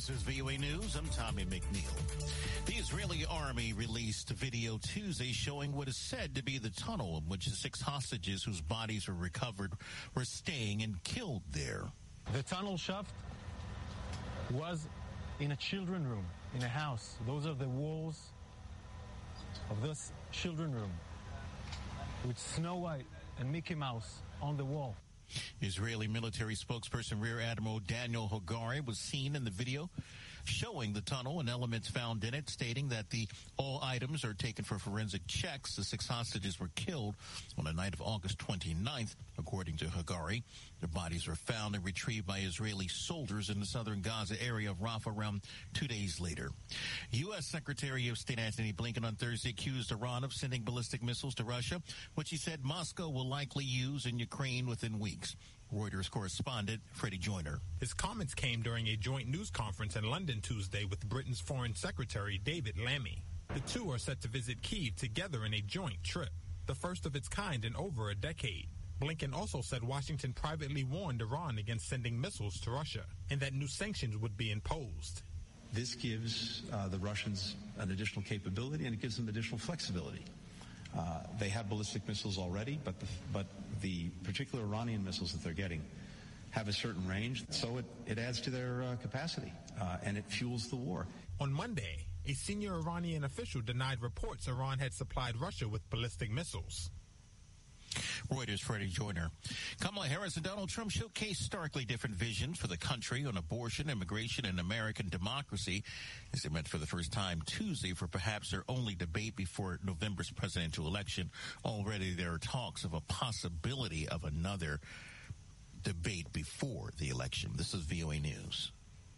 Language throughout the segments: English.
This is VOA News. I'm Tommy McNeil. The Israeli army released a video Tuesday showing what is said to be the tunnel in which the 6 hostages whose bodies were recovered were staying and killed there. The tunnel shaft was in a children's room, in a house. Those are the walls of this children's room with Snow White and Mickey Mouse on the wall. Israeli military spokesperson Rear Admiral Daniel Hagari was seen in the video showing the tunnel and elements found in it, stating that all items are taken for forensic checks. The 6 hostages were killed on the night of August 29th, according to Hagari. Their bodies were found and retrieved by Israeli soldiers in the southern Gaza area of Rafah around 2 days later. U.S. Secretary of State Antony Blinken on Thursday accused Iran of sending ballistic missiles to Russia, which he said Moscow will likely use in Ukraine within weeks. Reuters correspondent Freddie Joyner. His comments came during a joint news conference in London Tuesday with Britain's Foreign Secretary David Lammy. The two are set to visit Kyiv together in a joint trip, the first of its kind in over a decade. Blinken also said Washington privately warned Iran against sending missiles to Russia and that new sanctions would be imposed. This gives the Russians an additional capability and it gives them additional flexibility. They have ballistic missiles already, but the particular Iranian missiles that they're getting have a certain range, so it adds to their capacity, and it fuels the war. On Monday, a senior Iranian official denied reports Iran had supplied Russia with ballistic missiles. Reuters' Freddie Joyner. Kamala Harris and Donald Trump showcased starkly different visions for the country on abortion, immigration, and American democracy as they met for the first time Tuesday for perhaps their only debate before November's presidential election. Already there are talks of a possibility of another debate before the election. This is VOA News.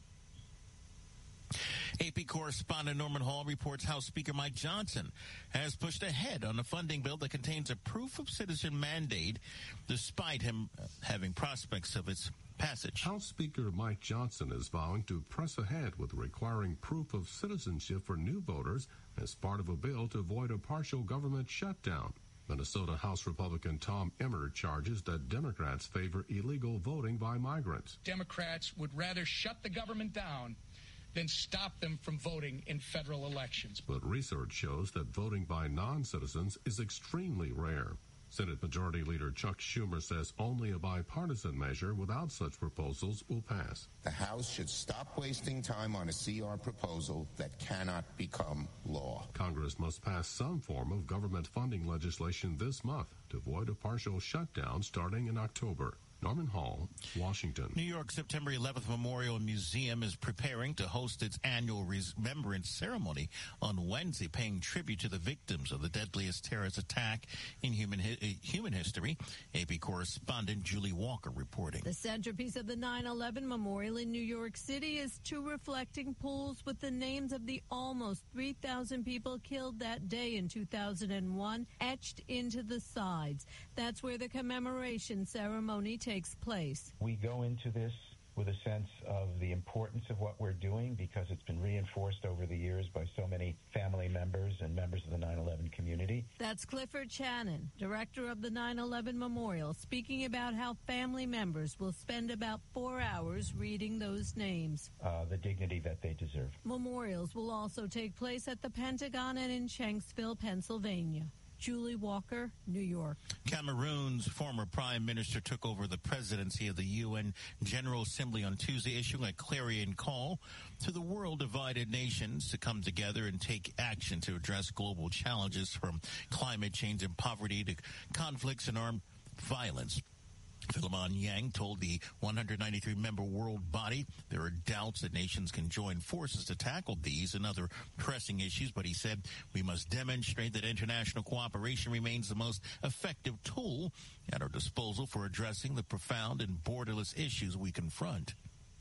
AP correspondent Norman Hall reports House Speaker Mike Johnson has pushed ahead on a funding bill that contains a proof of citizen mandate, despite him having prospects of its passage. House Speaker Mike Johnson is vowing to press ahead with requiring proof of citizenship for new voters as part of a bill to avoid a partial government shutdown. Minnesota House Republican Tom Emmer charges that Democrats favor illegal voting by migrants. Democrats would rather shut the government down than stop them from voting in federal elections. But research shows that voting by non-citizens is extremely rare. Senate Majority Leader Chuck Schumer says only a bipartisan measure without such proposals will pass. The House should stop wasting time on a CR proposal that cannot become law. Congress must pass some form of government funding legislation this month to avoid a partial shutdown starting in October. Norman Hall, Washington. New York September 11th Memorial Museum is preparing to host its annual remembrance ceremony on Wednesday, paying tribute to the victims of the deadliest terrorist attack in human history. AP correspondent Julie Walker reporting. The centerpiece of the 9/11 Memorial in New York City is 2 reflecting pools with the names of the almost 3,000 people killed that day in 2001 etched into the sides. That's where the commemoration ceremony takes place. We go into this with a sense of the importance of what we're doing because it's been reinforced over the years by so many family members and members of the 9/11 community. That's Clifford Shannon, director of the 9/11 Memorial, speaking about how family members will spend about 4 hours reading those names. The dignity that they deserve. Memorials will also take place at the Pentagon and in Shanksville, Pennsylvania. Julie Walker, New York. Cameroon's former prime minister took over the presidency of the UN General Assembly on Tuesday, issuing a clarion call to the world-divided nations to come together and take action to address global challenges from climate change and poverty to conflicts and armed violence. Philemon Yang told the 193-member world body there are doubts that nations can join forces to tackle these and other pressing issues, but he said we must demonstrate that international cooperation remains the most effective tool at our disposal for addressing the profound and borderless issues we confront.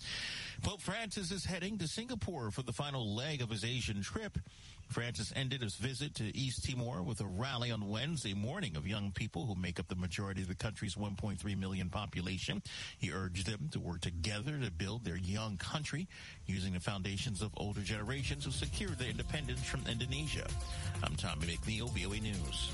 Pope Francis is heading to Singapore for the final leg of his Asian trip. Francis ended his visit to East Timor with a rally on Wednesday morning of young people who make up the majority of the country's 1.3 million population. He urged them to work together to build their young country using the foundations of older generations who secured their independence from Indonesia. I'm Tommy McNeil, VOA News.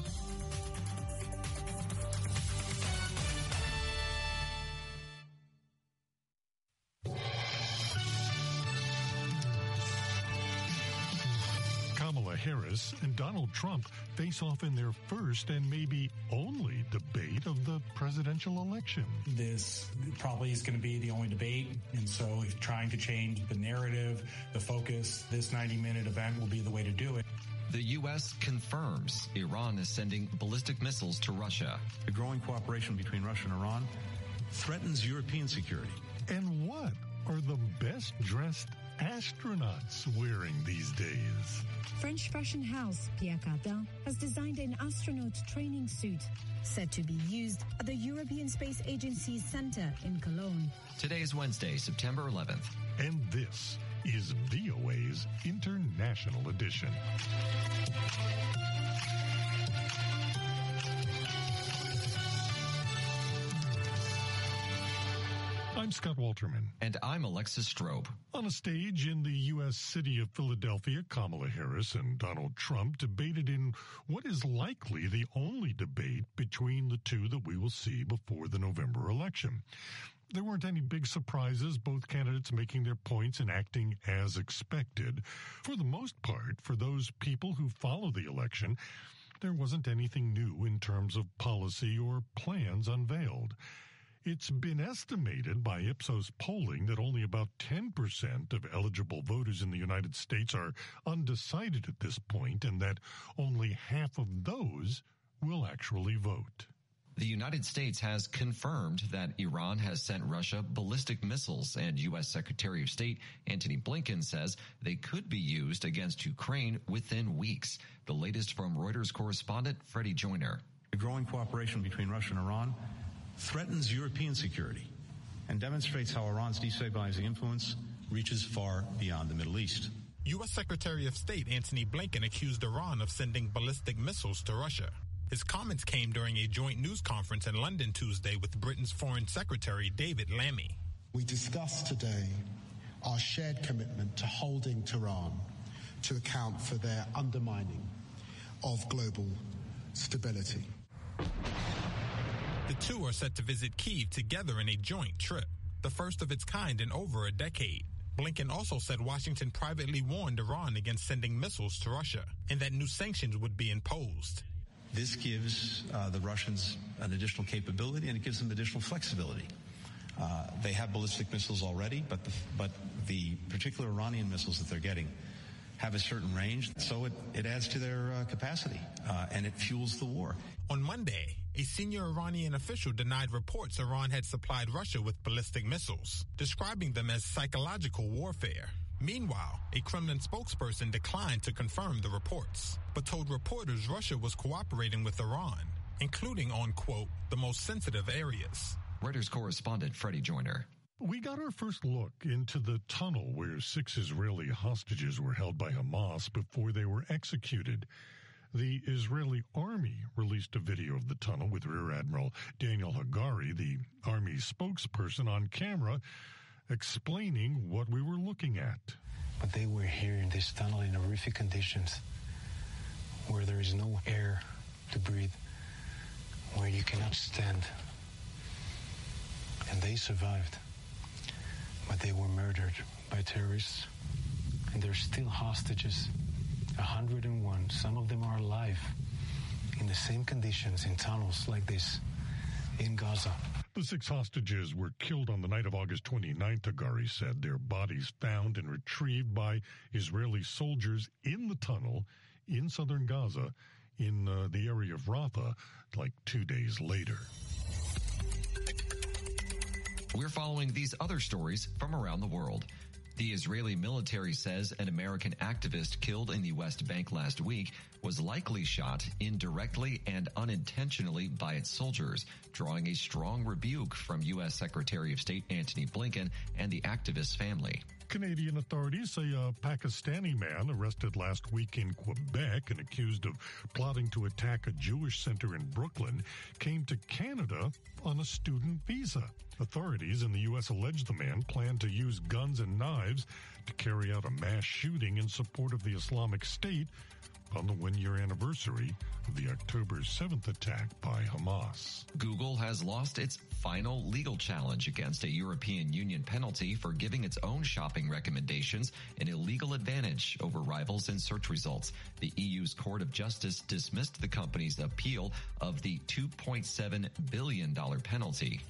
Harris and Donald Trump face off in their first and maybe only debate of the presidential election. This probably is going to be the only debate, and so if trying to change the narrative, the focus, this 90-minute event will be the way to do it. The U.S. confirms Iran is sending ballistic missiles to Russia. The growing cooperation between Russia and Iran threatens European security. And what are the best-dressed astronauts wearing these days? French fashion house Pierre Cardin has designed an astronaut training suit set to be used at the European Space Agency's center in Cologne. Today is Wednesday, September 11th. And this is VOA's International Edition. I'm Scott Walterman. And I'm Alexis Strobe. On a stage in the U.S. city of Philadelphia, Kamala Harris and Donald Trump debated in what is likely the only debate between the two that we will see before the November election. There weren't any big surprises, both candidates making their points and acting as expected. For the most part, for those people who follow the election, there wasn't anything new in terms of policy or plans unveiled. It's been estimated by Ipsos polling that only about 10% of eligible voters in the United States are undecided at this point, and that only half of those will actually vote. The United States has confirmed that Iran has sent Russia ballistic missiles, and U.S. Secretary of State Antony Blinken says they could be used against Ukraine within weeks. The latest from Reuters correspondent Freddie Joyner. The growing cooperation between Russia and Iran threatens European security and demonstrates how Iran's destabilizing influence reaches far beyond the Middle East. U.S. Secretary of State Antony Blinken accused Iran of sending ballistic missiles to Russia. His comments came during a joint news conference in London Tuesday with Britain's Foreign Secretary David Lammy. We discussed today our shared commitment to holding Tehran to account for their undermining of global stability. The two are set to visit Kyiv together in a joint trip, the first of its kind in over a decade. Blinken also said Washington privately warned Iran against sending missiles to Russia and that new sanctions would be imposed. This gives the Russians an additional capability, and it gives them additional flexibility. They have ballistic missiles already, but the particular Iranian missiles that they're getting have a certain range, so it adds to their capacity, and it fuels the war. On Monday, a senior Iranian official denied reports Iran had supplied Russia with ballistic missiles, describing them as psychological warfare. Meanwhile, a Kremlin spokesperson declined to confirm the reports, but told reporters Russia was cooperating with Iran, including on, quote, the most sensitive areas. Reuters correspondent Freddie Joyner. We got our first look into the tunnel where 6 Israeli hostages were held by Hamas before they were executed. The Israeli army released a video of the tunnel with Rear Admiral Daniel Hagari, the army spokesperson, on camera, explaining what we were looking at. But they were here in this tunnel in horrific conditions, where there is no air to breathe, where you cannot stand. And they survived. But they were murdered by terrorists, and they're still hostages. 101, some of them are alive, in the same conditions in tunnels like this in Gaza. The 6 hostages were killed on the night of August 29th, Hagari said. Their bodies found and retrieved by Israeli soldiers in the tunnel in southern Gaza, in the area of Rafah, like 2 days later. We're following these other stories from around the world. The Israeli military says an American activist killed in the West Bank last week was likely shot indirectly and unintentionally by its soldiers, drawing a strong rebuke from U.S. Secretary of State Antony Blinken and the activist's family. Canadian authorities say a Pakistani man arrested last week in Quebec and accused of plotting to attack a Jewish center in Brooklyn came to Canada on a student visa. Authorities in the U.S. allege the man planned to use guns and knives to carry out a mass shooting in support of the Islamic State on the one-year anniversary of the October 7th attack by Hamas. Google has lost its final legal challenge against a European Union penalty for giving its own shopping recommendations an illegal advantage over rivals in search results. The EU's Court of Justice dismissed the company's appeal of the $2.7 billion penalty.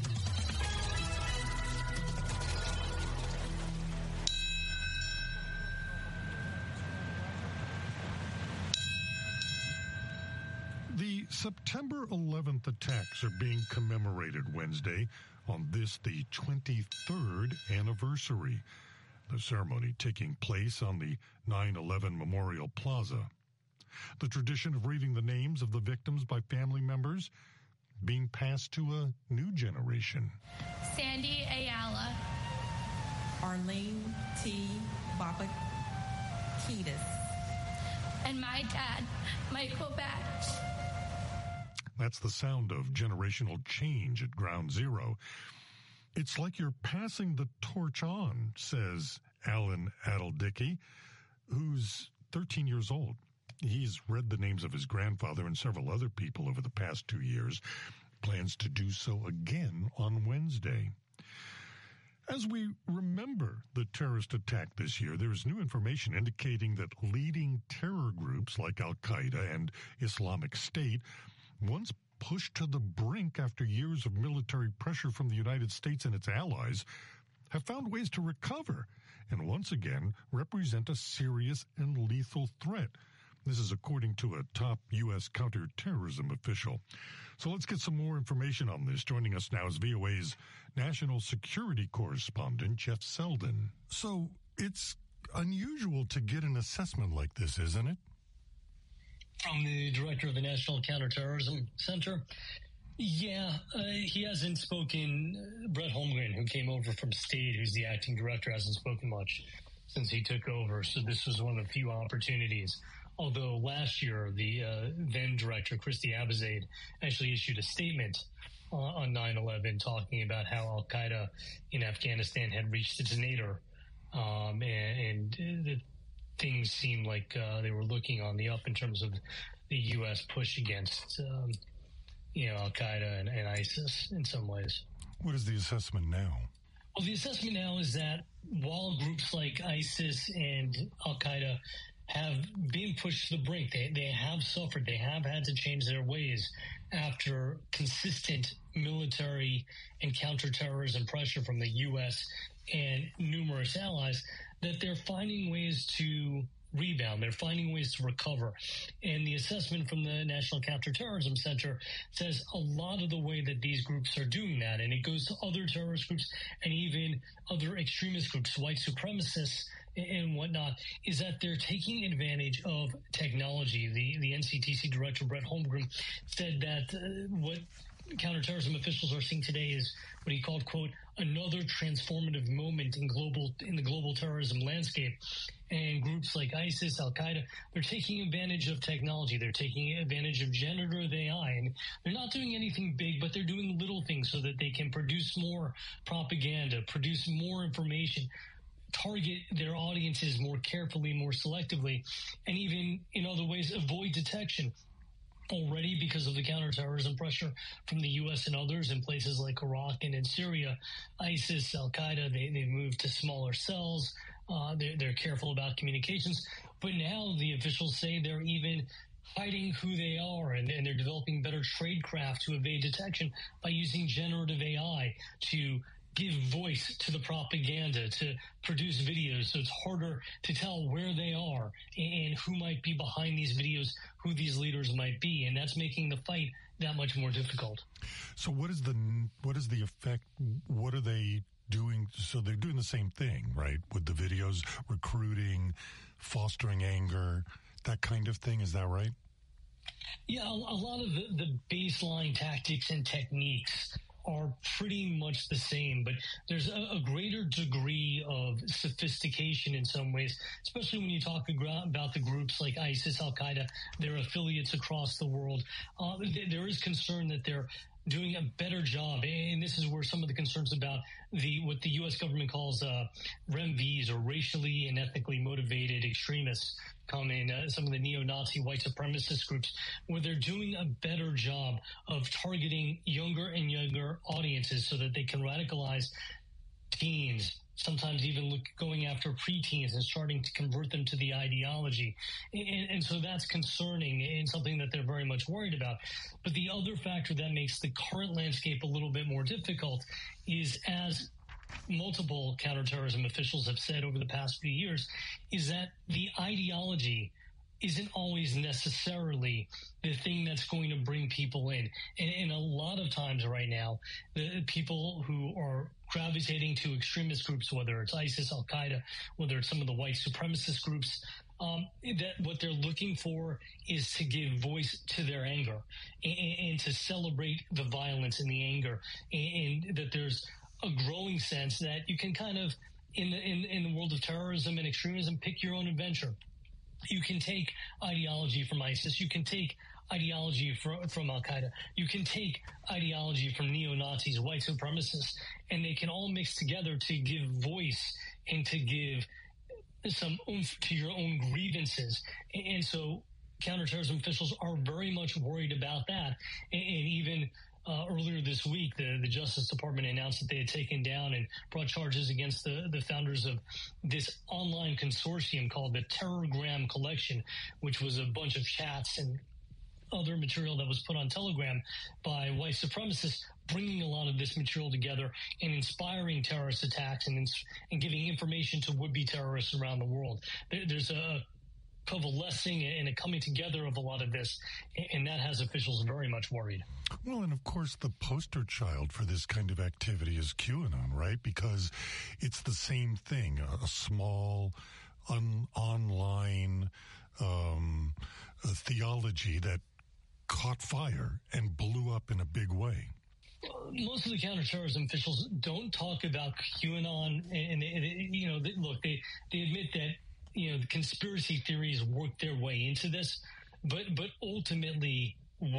The September 11th attacks are being commemorated Wednesday on this, the 23rd anniversary. The ceremony taking place on the 9/11 Memorial Plaza. The tradition of reading the names of the victims by family members being passed to a new generation. Sandy Ayala. Arlene T. Babakides. And my dad, Michael Batch. That's the sound of generational change at Ground Zero. It's like you're passing the torch on, says Alan Adeldicke, who's 13 years old. He's read the names of his grandfather and several other people over the past 2 years. Plans to do so again on Wednesday. As we remember the terrorist attack this year, there is new information indicating that leading terror groups like Al-Qaeda and Islamic State, once pushed to the brink after years of military pressure from the United States and its allies, have found ways to recover and once again represent a serious and lethal threat. This is according to a top U.S. counterterrorism official. So let's get some more information on this. Joining us now is VOA's national security correspondent, Jeff Selden. So it's unusual to get an assessment like this, isn't it? From the director of the National Counterterrorism Center? Yeah, he hasn't spoken. Brett Holmgren, who came over from State, who's the acting director, hasn't spoken much since he took over. So this was one of the few opportunities. Although last year, the then director, Christy Abizaid, actually issued a statement on 9/11 talking about how Al-Qaeda in Afghanistan had reached its nadir. And things seemed like they were looking on the up in terms of the U.S. push against, Al-Qaeda and ISIS in some ways. What is the assessment now? Well, the assessment now is that while groups like ISIS and Al-Qaeda have been pushed to the brink, they have suffered, they have had to change their ways after consistent military and counterterrorism pressure from the U.S. and numerous allies, that they're finding ways to rebound. They're finding ways to recover. And the assessment from the National Counterterrorism Center says a lot of the way that these groups are doing that, and it goes to other terrorist groups and even other extremist groups, white supremacists and whatnot, is that they're taking advantage of technology. The NCTC director, Brett Holmgren, said that what counterterrorism officials are seeing today is what he called, quote, another transformative moment in the global terrorism landscape. And groups like ISIS, Al-Qaeda, they're taking advantage of technology. They're taking advantage of generative AI. And they're not doing anything big, but they're doing little things so that they can produce more propaganda, produce more information, target their audiences more carefully, more selectively, and even in other ways avoid detection. Already, because of the counterterrorism pressure from the U.S. and others in places like Iraq and in Syria, ISIS, Al-Qaeda, they've moved to smaller cells. They're careful about communications. But now the officials say they're even hiding who they are, and they're developing better tradecraft to evade detection by using generative AI to give voice to the propaganda, to produce videos, so it's harder to tell where they are and who might be behind these videos, who these leaders might be, and that's making the fight that much more difficult. So what is the effect? What are they doing? So they're doing the same thing, right? With the videos, recruiting, fostering anger, that kind of thing. Is that right? Yeah, a lot of the baseline tactics and techniques are pretty much the same, but there's a greater degree of sophistication in some ways, especially when you talk about the groups like ISIS, Al-Qaeda, their affiliates across the world. There is concern that they're doing a better job, and this is where some of the concerns about what the U.S. government calls REMVs, or racially and ethnically motivated extremists, come in some of the neo-Nazi white supremacist groups, where they're doing a better job of targeting younger and younger audiences so that they can radicalize teens, sometimes even going after preteens and starting to convert them to the ideology. And so that's concerning and something that they're very much worried about. But the other factor that makes the current landscape a little bit more difficult is, as multiple counterterrorism officials have said over the past few years, is that the ideology isn't always necessarily the thing that's going to bring people in. And a lot of times right now, the people who are gravitating to extremist groups, whether it's ISIS, Al-Qaeda, whether it's some of the white supremacist groups, that what they're looking for is to give voice to their anger and to celebrate the violence and the anger, and that there's a growing sense that you can kind of, in the world of terrorism and extremism, pick your own adventure. You can take ideology from ISIS. You can take ideology from Al-Qaeda. You can take ideology from neo-Nazis, white supremacists, and they can all mix together to give voice and to give some oomph to your own grievances. And so counterterrorism officials are very much worried about that. And even earlier this week, the Justice Department announced that they had taken down and brought charges against the founders of this online consortium called the Terrorgram Collection, which was a bunch of chats and other material that was put on Telegram by white supremacists, bringing a lot of this material together and inspiring terrorist attacks and giving information to would-be terrorists around the world. There's a coalescing and a coming together of a lot of this, and that has officials very much worried. Well, and of course, the poster child for this kind of activity is QAnon, right? Because it's the same thing, a small, online theology that caught fire and blew up in a big way. Most of the counterterrorism officials don't talk about QAnon, and look, they admit that the conspiracy theories work their way into this, but ultimately,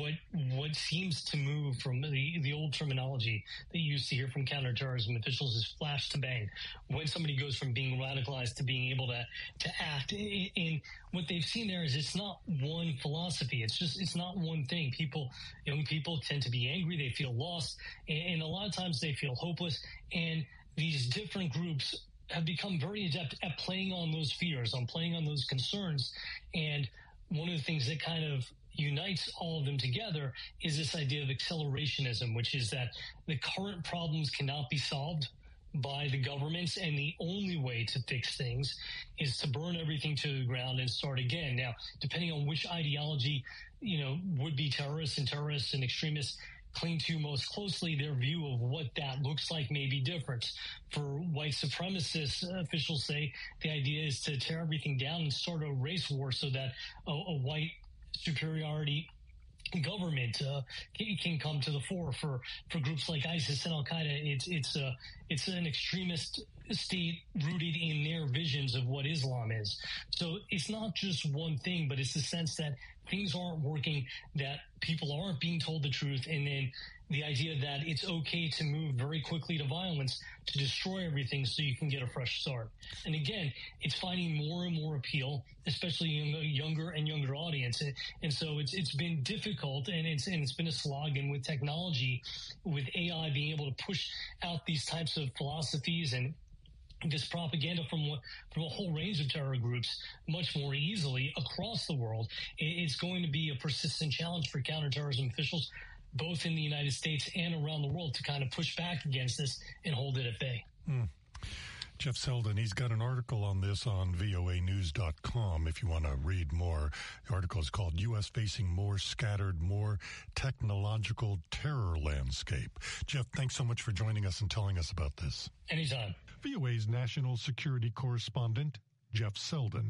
what seems to move from the old terminology that you used to hear from counterterrorism officials is flash to bang. When somebody goes from being radicalized to being able to act, and what they've seen there is it's not one philosophy. It's not one thing. Young people tend to be angry. They feel lost, and a lot of times they feel hopeless. And these different groups have become very adept at playing on those fears, on playing on those concerns. And one of the things that kind of unites all of them together is this idea of accelerationism, which is that the current problems cannot be solved by the governments, and the only way to fix things is to burn everything to the ground and start again. Now, depending on which ideology, would-be terrorists and extremists cling to most closely, their view of what that looks like may be different. For white supremacists, officials say the idea is to tear everything down and start a race war so that a white superiority government can come to the fore. For groups like ISIS and Al-Qaeda, it's an extremist state rooted in their visions of what Islam is. So it's not just one thing, but it's the sense that things aren't working, that people aren't being told the truth, and then the idea that it's okay to move very quickly to violence to destroy everything so you can get a fresh start. And again, it's finding more and more appeal, especially in a younger and younger audience. And so it's been difficult, and it's been a slog. And with technology, with AI being able to push out these types of philosophies and this propaganda from a whole range of terror groups much more easily across the world, it's going to be a persistent challenge for counterterrorism officials, both in the United States and around the world, to kind of push back against this and hold it at bay. Jeff Selden, he's got an article on this on voanews.com if you want to read more. The article is called U.S. Facing More Scattered, More Technological Terror Landscape. Jeff, thanks so much for joining us and telling us about this. Anytime. VOA's national security correspondent, Jeff Selden.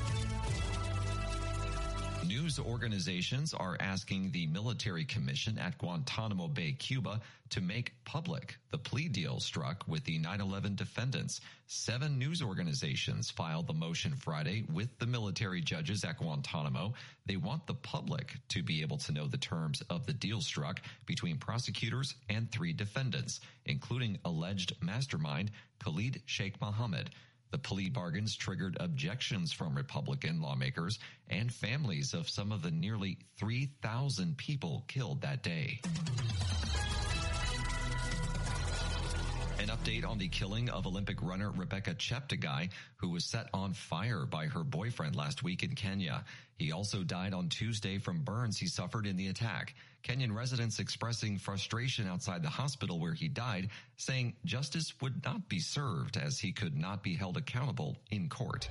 News organizations are asking the military commission at Guantanamo Bay, Cuba, to make public the plea deal struck with the 9/11 defendants. 7 news organizations filed the motion Friday with the military judges at Guantanamo. They want the public to be able to know the terms of the deal struck between prosecutors and 3 defendants, including alleged mastermind Khalid Sheikh Mohammed. The plea bargains triggered objections from Republican lawmakers and families of some of the nearly 3,000 people killed that day. An update on the killing of Olympic runner Rebecca Cheptegei, who was set on fire by her boyfriend last week in Kenya. He also died on Tuesday from burns he suffered in the attack. Kenyan residents expressing frustration outside the hospital where he died, saying justice would not be served as he could not be held accountable in court.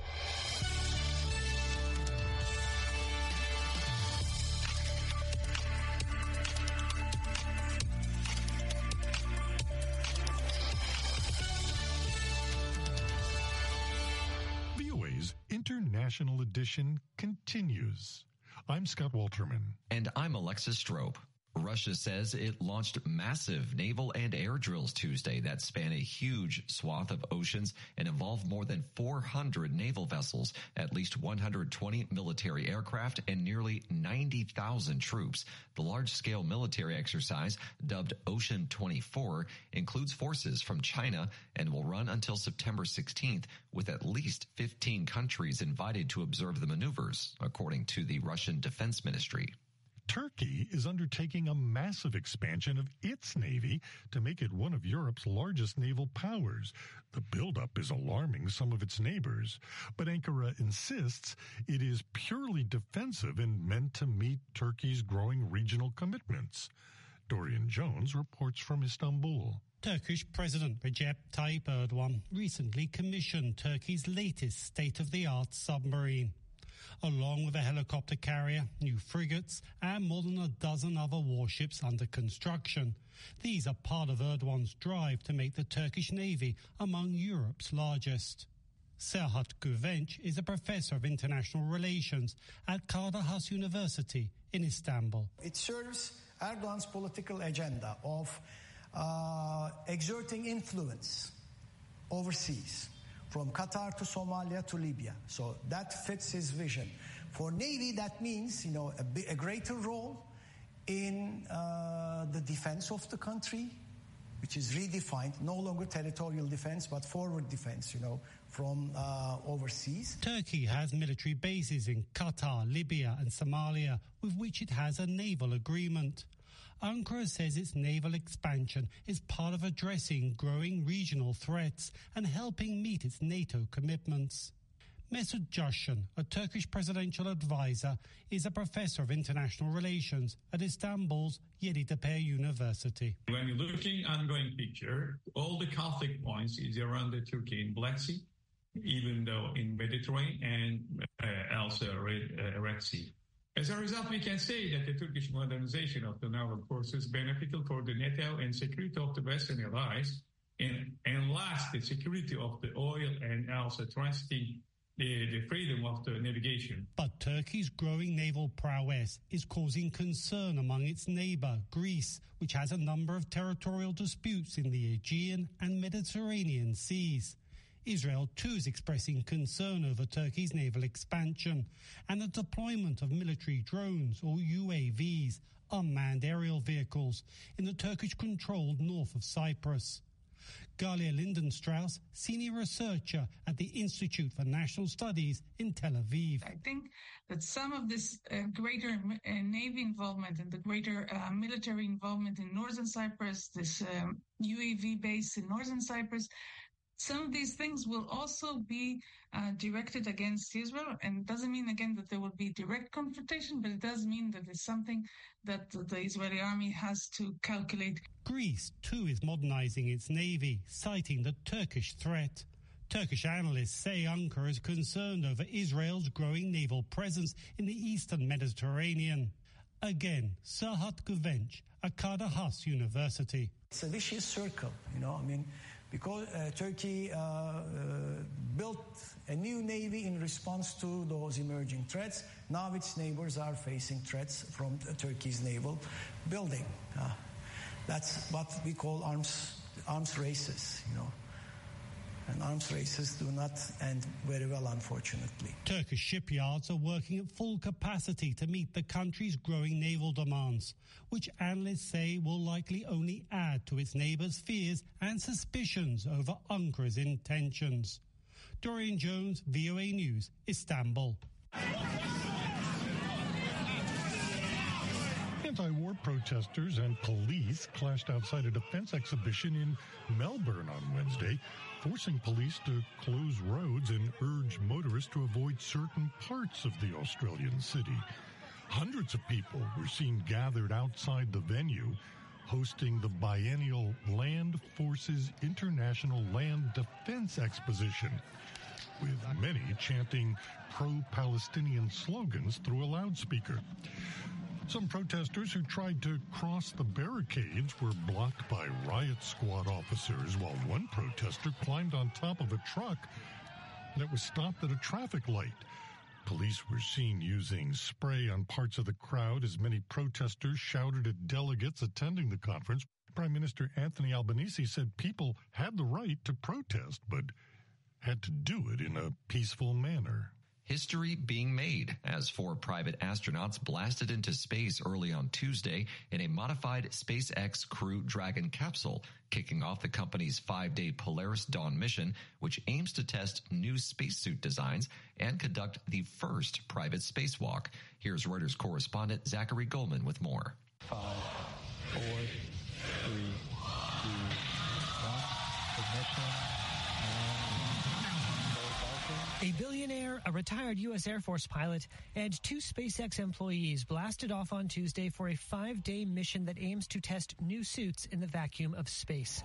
International Edition continues. I'm Scott Walterman. And I'm Alexis Strope. Russia says it launched massive naval and air drills Tuesday that span a huge swath of oceans and involve more than 400 naval vessels, at least 120 military aircraft, and nearly 90,000 troops. The large-scale military exercise, dubbed Ocean 24, includes forces from China and will run until September 16th, with at least 15 countries invited to observe the maneuvers, according to the Russian Defense Ministry. Turkey is undertaking a massive expansion of its navy to make it one of Europe's largest naval powers. The buildup is alarming some of its neighbors, but Ankara insists it is purely defensive and meant to meet Turkey's growing regional commitments. Dorian Jones reports from Istanbul. Turkish President Recep Tayyip Erdogan recently commissioned Turkey's latest state-of-the-art submarine. Along with a helicopter carrier, new frigates, and more than a dozen other warships under construction. These are part of Erdogan's drive to make the Turkish Navy among Europe's largest. Serhat Güvenç is a professor of international relations at Kadir Has University in Istanbul. It serves Erdogan's political agenda of exerting influence overseas, from Qatar to Somalia to Libya. So that fits his vision. For Navy, that means, a greater role in the defense of the country, which is redefined, no longer territorial defense, but forward defense, from overseas. Turkey has military bases in Qatar, Libya and Somalia, with which it has a naval agreement. Ankara says its naval expansion is part of addressing growing regional threats and helping meet its NATO commitments. Mesut Cashun, a Turkish presidential advisor, is a professor of international relations at Istanbul's Yeditepe University. When you're looking at the ongoing picture, all the conflict points is around the Turkey in Black Sea, even though in Mediterranean and also Red Sea. As a result, we can say that the Turkish modernization of the naval forces beneficial for the NATO and security of the Western allies, and last, the security of the oil and also transiting the freedom of the navigation. But Turkey's growing naval prowess is causing concern among its neighbor, Greece, which has a number of territorial disputes in the Aegean and Mediterranean seas. Israel, too, is expressing concern over Turkey's naval expansion and the deployment of military drones, or UAVs, unmanned aerial vehicles, in the Turkish-controlled north of Cyprus. Galia Lindenstrauss, senior researcher at the Institute for National Studies in Tel Aviv. I think that some of this greater Navy involvement and the greater military involvement in northern Cyprus, this UAV base in northern Cyprus, some of these things will also be directed against Israel, and it doesn't mean, again, that there will be direct confrontation, but it does mean that it's something that the Israeli army has to calculate. Greece, too, is modernizing its navy, citing the Turkish threat. Turkish analysts say Ankara is concerned over Israel's growing naval presence in the eastern Mediterranean. Again, Serhat Güvenç at Kadir Has University. It's a vicious circle, because Turkey built a new navy in response to those emerging threats. Now its neighbors are facing threats from Turkey's naval building. That's what we call arms races, And arms races do not end very well, unfortunately. Turkish shipyards are working at full capacity to meet the country's growing naval demands, which analysts say will likely only add to its neighbours' fears and suspicions over Ankara's intentions. Dorian Jones, VOA News, Istanbul. Anti-war protesters and police clashed outside a defense exhibition in Melbourne on Wednesday, forcing police to close roads and urge motorists to avoid certain parts of the Australian city. Hundreds of people were seen gathered outside the venue, hosting the biennial Land Forces International Land Defense Exposition, with many chanting pro-Palestinian slogans through a loudspeaker. Some protesters who tried to cross the barricades were blocked by riot squad officers, while one protester climbed on top of a truck that was stopped at a traffic light. Police were seen using spray on parts of the crowd as many protesters shouted at delegates attending the conference. Prime Minister Anthony Albanese said people had the right to protest, but had to do it in a peaceful manner. History being made as 4 private astronauts blasted into space early on Tuesday in a modified SpaceX Crew Dragon capsule, kicking off the company's 5-day Polaris Dawn mission, which aims to test new spacesuit designs and conduct the first private spacewalk. Here's Reuters correspondent Zachary Goldman with more. 5, 4, 3, 2, 1, ignition. A billionaire, a retired U.S. Air Force pilot, and 2 SpaceX employees blasted off on Tuesday for a 5-day mission that aims to test new suits in the vacuum of space.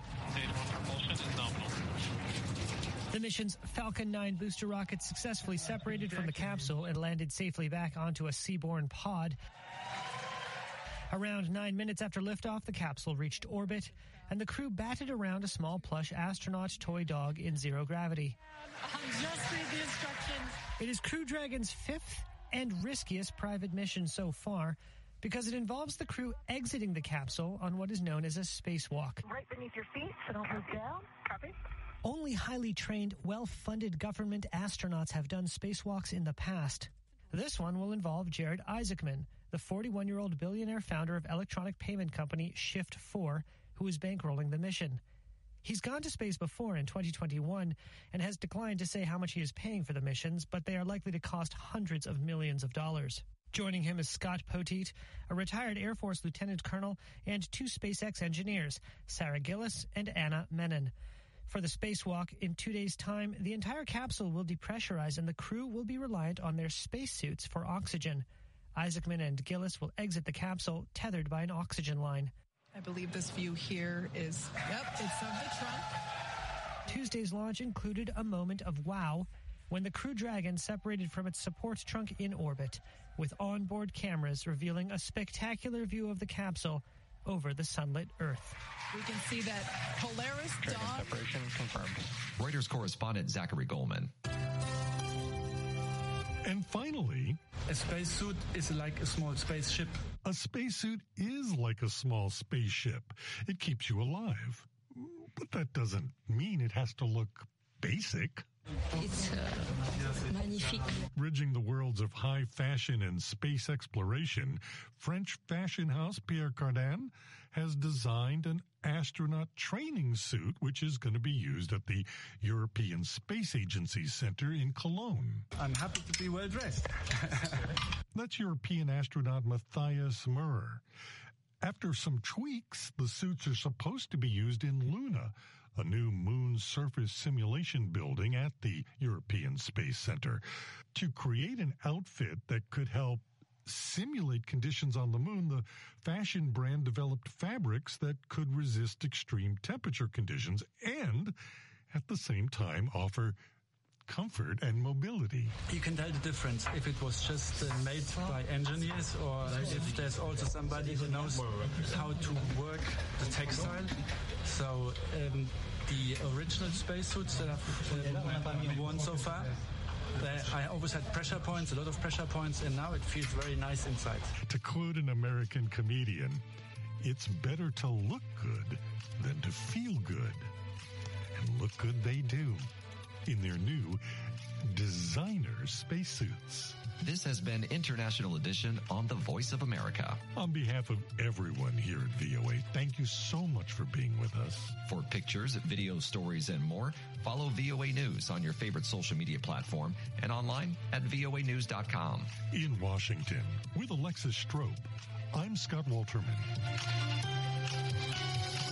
The mission's Falcon 9 booster rocket successfully separated from the capsule and landed safely back onto a seaborne pod. Around 9 minutes after liftoff, the capsule reached orbit, and the crew batted around a small plush astronaut toy dog in zero gravity. Just read the instructions. It is Crew Dragon's 5th and riskiest private mission so far, because it involves the crew exiting the capsule on what is known as a spacewalk. Right beneath your feet, so don't move down. Copy. Only highly trained, well-funded government astronauts have done spacewalks in the past. This one will involve Jared Isaacman, the 41-year-old billionaire founder of electronic payment company Shift4, who is bankrolling the mission. He's gone to space before in 2021 and has declined to say how much he is paying for the missions, but they are likely to cost hundreds of millions of dollars. Joining him is Scott Poteet, a retired Air Force lieutenant colonel, and 2 SpaceX engineers, Sarah Gillis and Anna Menon. For the spacewalk, in 2 days' time, the entire capsule will depressurize and the crew will be reliant on their spacesuits for oxygen. Isaacman and Gillis will exit the capsule tethered by an oxygen line. I believe this view here is, it's of the trunk. Tuesday's launch included a moment of wow when the Crew Dragon separated from its support trunk in orbit, with onboard cameras revealing a spectacular view of the capsule over the sunlit Earth. We can see that Polaris Dawn. Separation confirmed. Reuters correspondent Zachary Goldman. And finally, a spacesuit is like a small spaceship. A spacesuit is like a small spaceship. It keeps you alive. But that doesn't mean it has to look basic. It's magnifique. Bridging the worlds of high fashion and space exploration, French fashion house Pierre Cardin has designed an astronaut training suit, which is going to be used at the European Space Agency Center in Cologne. I'm happy to be well dressed. That's European astronaut Matthias Maurer. After some tweaks, the suits are supposed to be used in Luna, a new moon surface simulation building at the European Space Center, to create an outfit that could help simulate conditions on the moon. The fashion brand developed fabrics that could resist extreme temperature conditions and at the same time offer comfort and mobility. You can tell the difference if it was just made by engineers or if there's also somebody who knows how to work the textile. So the original spacesuits that I've worn so far, I always had pressure points, a lot of pressure points, and now it feels very nice inside. To quote an American comedian, it's better to look good than to feel good. And look good they do in their new designer spacesuits. This has been International Edition on the Voice of America. On behalf of everyone here at VOA, thank you so much for being with us. For pictures, video stories, and more, follow VOA News on your favorite social media platform and online at voanews.com. In Washington, with Alexis Strope, I'm Scott Walterman.